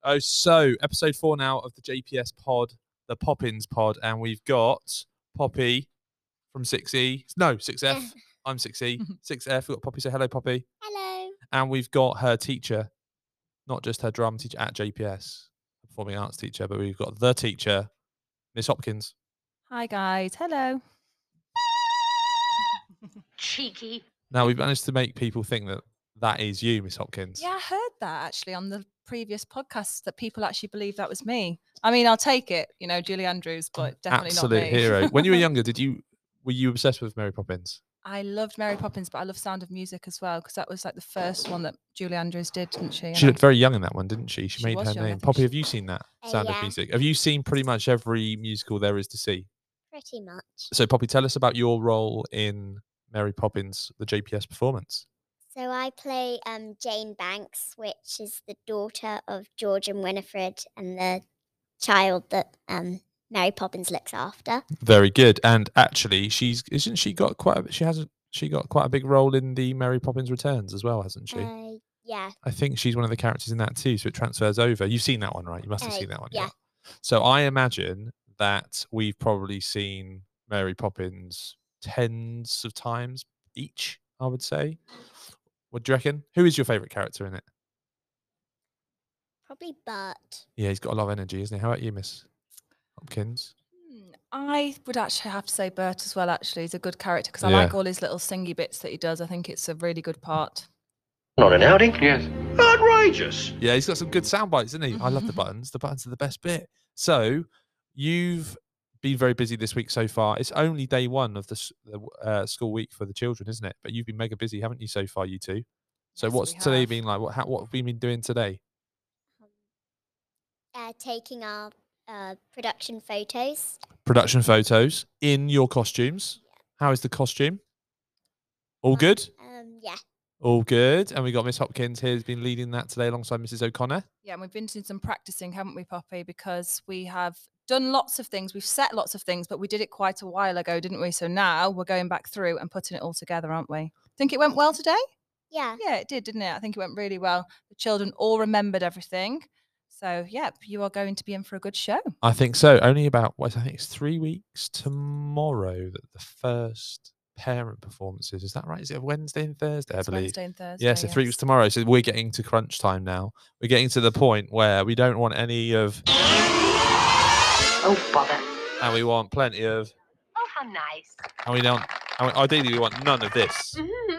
Oh, so episode 4 now of the JPS pod, the Poppins pod, and we've got Poppy from 6E. No, 6F. I'm 6E. 6F. We've got Poppy. Say hello, Poppy. Hello. And we've got her teacher, not just her drum teacher at JPS, performing arts teacher, but we've got the teacher, Miss Hopkins. Hi, guys. Hello. Cheeky. Now, we've managed to make people think that that is you, Miss Hopkins. Yeah, I heard that actually on the previous podcast that people actually believe that was me. I mean, I'll take it, Julie Andrews, but definitely Absolute not me. hero. When you were younger, were you obsessed with Mary Poppins? I loved Mary Poppins, but I love Sound of Music as well because that was like the first one that Julie Andrews did, didn't she? She looked very young in that one, didn't she? She made was her young, I name. think Poppy, she- have you seen that? Sound of Yeah. Music. Have you seen pretty much every musical there is to see? Pretty much. So, Poppy, tell us about your role in Mary Poppins, the JPS performance. So I play Jane Banks, which is the daughter of George and Winifred and the child that Mary Poppins looks after. Very good. And actually, she got quite a big role in the Mary Poppins Returns as well, hasn't she? Yeah. I think she's one of the characters in that too, so it transfers over. You've seen that one, right? You must have seen that one. Yeah. So I imagine that we've probably seen Mary Poppins tens of times each, I would say. What do you reckon? Who is your favourite character in it? Probably Bert. Yeah, he's got a lot of energy, isn't he? How about you, Miss Hopkins? I would actually have to say Bert as well, actually. He's a good character because I Yeah. like all his little singy bits that he does. I think it's a really good part. Not an outing? Yes. Outrageous. Yeah, he's got some good sound bites, isn't he? I love the buttons. The buttons are the best bit. So you've been very busy this week so far. It's only day one of the school week for the children, isn't it? But you've been mega busy, haven't you, so far, you two? So Yes, what's we today have. been like? What have we been doing today? Taking our production photos. Production photos in your costumes. How is the costume? All good? Yeah. All good. And we got Miss Hopkins here who's been leading that today alongside Mrs. O'Connor. Yeah, and we've been doing some practicing, haven't we, Poppy? Because we have done lots of things. We've set lots of things, but we did it quite a while ago, didn't we? So now we're going back through and putting it all together, aren't we? Think it went well today? Yeah. Yeah, it did, didn't it? I think it went really well. The children all remembered everything. So, yep, you are going to be in for a good show. I think so. Only about, I think it's 3 weeks tomorrow that the first parent performances. Is that right? Is it Wednesday and Thursday, It's I believe? Wednesday and Thursday. Yeah, so 3 weeks tomorrow. So we're getting to crunch time now. We're getting to the point where we don't want any of... Oh, bother. And we want plenty of... Oh, how nice. And we don't... And ideally, we want none of this.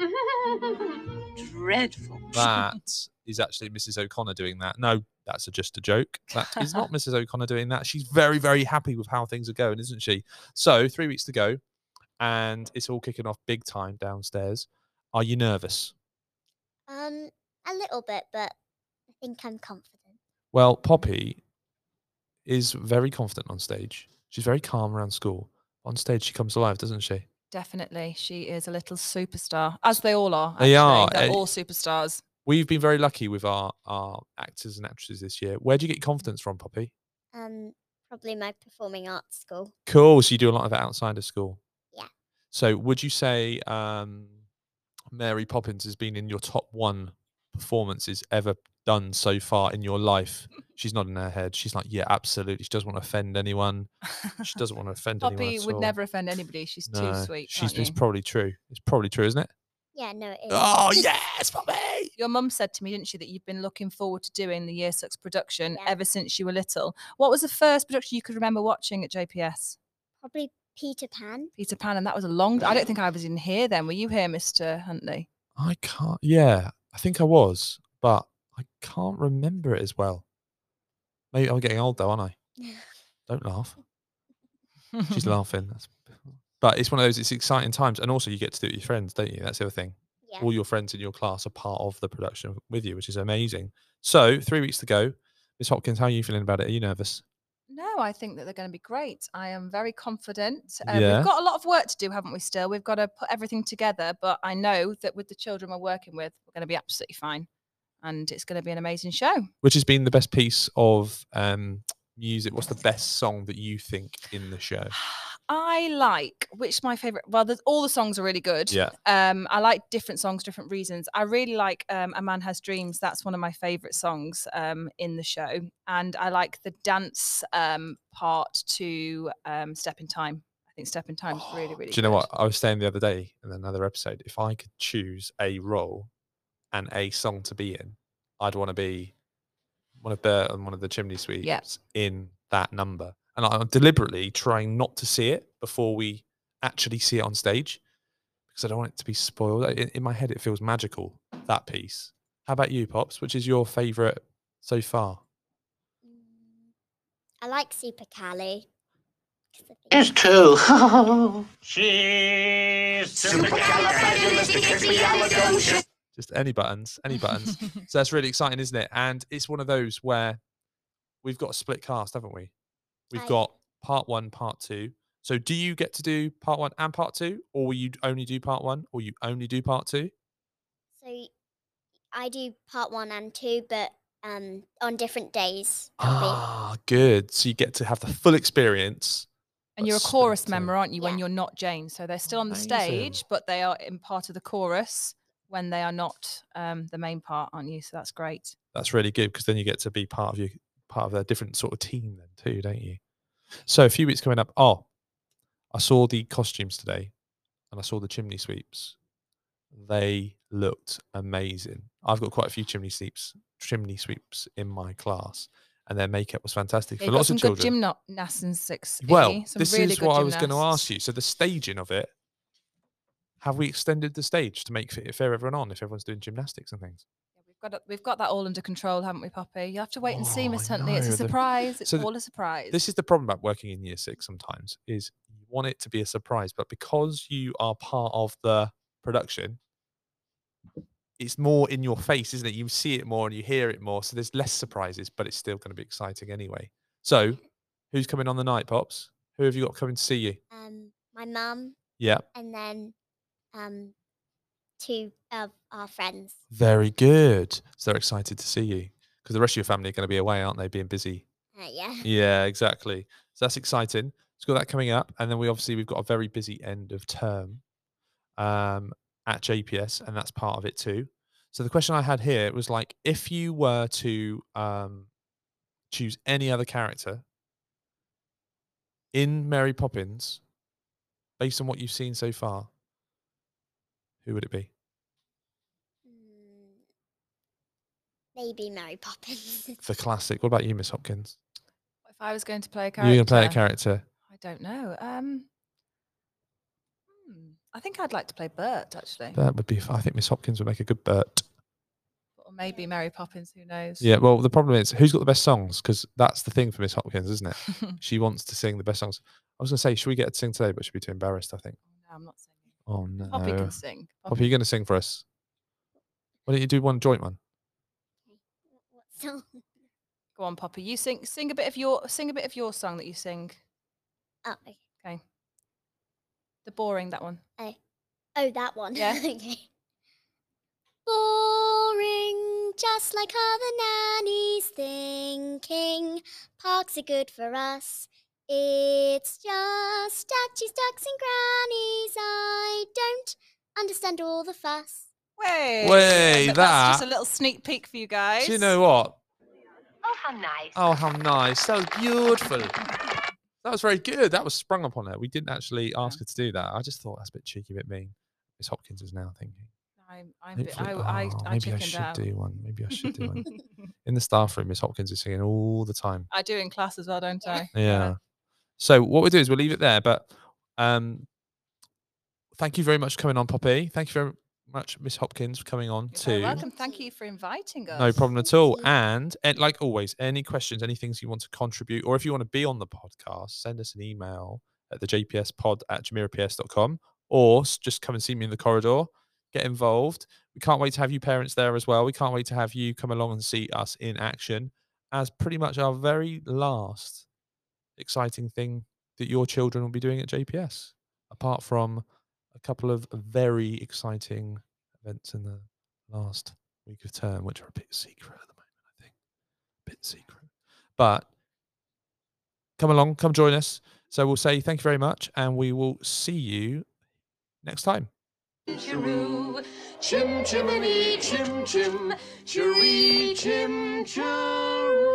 Dreadful. That is actually Mrs. O'Connor doing that. No, that's just a joke. That is not Mrs. O'Connor doing that. She's very, very happy with how things are going, isn't she? So 3 weeks to go, and it's all kicking off big time downstairs. Are you nervous? A little bit, but I think I'm confident. Well, Poppy is very confident on stage. She's very calm around school. On stage, she comes alive, doesn't she? Definitely. She is a little superstar, as they all are. They are. They're all superstars. We've been very lucky with our actors and actresses this year. Where do you get confidence from, Poppy? Probably my performing arts school. Cool. So you do a lot of it outside of school. Yeah. So would you say Mary Poppins has been in your top 1 performances ever done so far in your life? She's nodding her head. She's like, yeah, absolutely. She doesn't want to offend anyone. She doesn't want to offend anyone Poppy at would all. never offend anybody. She's too sweet. It's probably true. It's probably true, isn't it? Yeah, no, it is. Oh, yes, Poppy! Your mum said to me, didn't she, that you've been looking forward to doing the Year 6 production Yeah. ever since you were little. What was the first production you could remember watching at JPS? Probably Peter Pan. Peter Pan, and that was a long... I don't think I was in here then. Were you here, Mr. Huntley? I can't... Yeah, I think I was, but I can't remember it as well. Maybe I'm getting old, though, aren't I? Don't laugh. She's laughing. But it's one of those, it's exciting times. And also you get to do it with your friends, don't you? That's the other thing. Yeah. All your friends in your class are part of the production with you, which is amazing. So 3 weeks to go. Miss Hopkins, how are you feeling about it? Are you nervous? No, I think that they're going to be great. I am very confident. Yeah. We've got a lot of work to do, haven't we, still? We've got to put everything together. But I know that with the children we're working with, we're going to be absolutely fine. And it's going to be an amazing show. Which has been the best piece of music? What's the best song that you think in the show? I like which my favorite. Well, all the songs are really good. Yeah. I like different songs, different reasons. I really like "A Man Has Dreams." That's one of my favorite songs in the show, and I like the dance part to "Step in Time." I think "Step in Time" is really, really. Do you know good. what? I was saying the other day in another episode, if I could choose a role and a song to be in, I'd want to be one of Bert and one of the Chimney Sweeps in that number. And I'm deliberately trying not to see it before we actually see it on stage because I don't want it to be spoiled. In my head, it feels magical, that piece. How about you, Pops? Which is your favourite so far? I like Super Cali. 'cause I think Is too. Just any buttons, any buttons. So that's really exciting, isn't it? And it's one of those where we've got a split cast, haven't we? We've I- got part 1, part 2. So do you get to do part 1 and part 2, or will you only do part 1, or you only do part 2? So I do part 1 and 2, but on different days. I'll be. Ah, good. So you get to have the full experience. And but you're a split chorus two. member, aren't you? When Yeah. you're not Jane, so they're still on the Amazing. stage, but they are in part of the chorus when they are not the main part, aren't you? So that's great. That's really good because then you get to be part of a different sort of team then too, don't you? So a few weeks coming up. Oh, I saw the costumes today, and I saw the chimney sweeps. They looked amazing. I've got quite a few chimney sweeps in my class, and their makeup was fantastic Yeah, for you've got lots some of good children. gymnastics. Well, some this really is good what I was going to ask gymnasts. you. So the staging of it, have we extended the stage to make it fair everyone on if everyone's doing gymnastics and things? We've got that all under control, haven't we, Poppy? You have to wait and see, Oh, Miss I Huntley. It's a know, surprise. It's so all a surprise. This is the problem about working in year 6 sometimes is you want it to be a surprise, but because you are part of the production, it's more in your face, isn't it? You see it more and you hear it more, so there's less surprises, but it's still going to be exciting anyway. So, who's coming on the night, Pops? Who have you got coming to see you? My mum, Yeah, and then 2 of our friends. very good. So they're excited to see you because the rest of your family are going to be away, aren't they? Being busy. Yeah. Yeah, exactly. So that's exciting. So we've got that coming up, and then we've got a very busy end of term at JPS, and that's part of it too. So the question I had here was like, if you were to choose any other character in Mary Poppins, based on what you've seen so far, who would it be? Maybe Mary Poppins. The classic. What about you, Miss Hopkins? If I was going to play a You're character, going to play a character. I don't know. I think I'd like to play Bert, actually. That would be. I think Miss Hopkins would make a good Bert. Or maybe Mary Poppins, who knows? Yeah. Well, the problem is, who's got the best songs? Because that's the thing for Miss Hopkins, isn't it? She wants to sing the best songs. I was going to say, should we get her to sing today? But she'd be too embarrassed, I think. No, I'm not singing. Oh no. Poppy can sing. Poppy, you're going to sing for us. Why don't you do one joint one? What song? Go on, Poppy. You sing a bit of your song that you sing. Oh, okay. Okay. The boring, that one. Oh, that one. Yeah. Okay. Boring, just like other nannies thinking. Parks are good for us. It's just statues, ducks, and grannies. I don't understand all the fuss. Way, That's just that- a little sneak peek for you guys. Do you know what? Oh, how nice. Oh, how nice. That was beautiful. That was very good. That was sprung upon her. We didn't actually ask her to do that. I just thought that's a bit cheeky, a bit mean. Miss Hopkins is now thinking. I Maybe I chickened should out. do one. Maybe I should do one. In the staff room, Miss Hopkins is singing all the time. I do in class as well, don't I? Yeah. So what we'll do is we'll leave it there. But thank you very much for coming on, Poppy. Thank you very much, Miss Hopkins, for coming on You're very too. welcome. Thank you for inviting us. No problem at all. you. And like always, any questions, any things you want to contribute, or if you want to be on the podcast, send us an email at the jpspod@jamiraps.com, or just come and see me in the corridor. Get involved. We can't wait to have you parents there as well. We can't wait to have you come along and see us in action as pretty much our very last exciting thing that your children will be doing at JPS, apart from a couple of very exciting events in the last week of term, which are a bit secret at the moment, I think. A bit secret. But come along, come join us. So we'll say thank you very much, and we will see you next time. Chiroo, chim chimney, chim chim, chiree, chim chiroo.